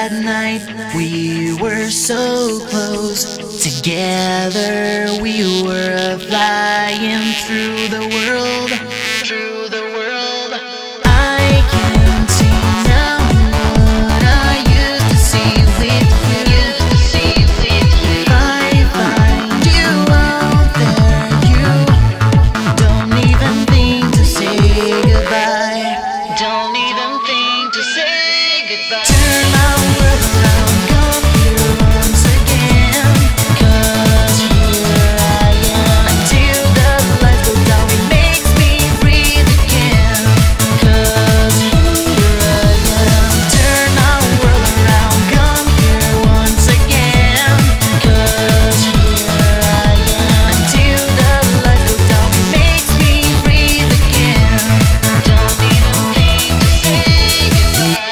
that night we were so close. Together we were flying through the world. Through the world. I can see now what I used to see with you. If I find you out there, you don't even think to say goodbye. Don't even think to say goodbye. Turn my world around, come here once again. 'Cause here I am until the lights go down. It makes me breathe again. 'Cause here I am. Turn my world around, come here once again. 'Cause here I am until the lights go down. It makes me breathe again. Don't even think to say goodbye.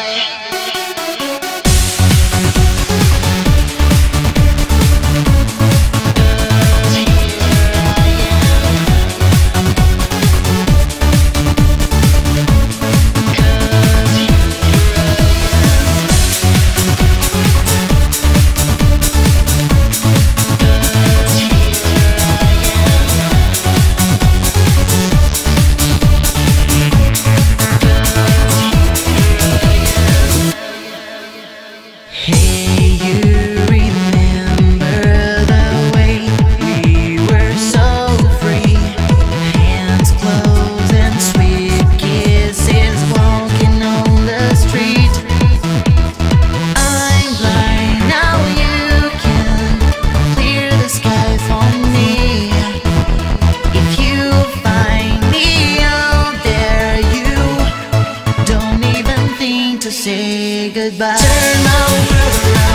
Hey, you remember the way we were so free? Hands closed and sweet kisses walking on the street. I'm blind, now you can clear the sky for me. If you find me out there, you don't even think to say goodbye. Turn my world around.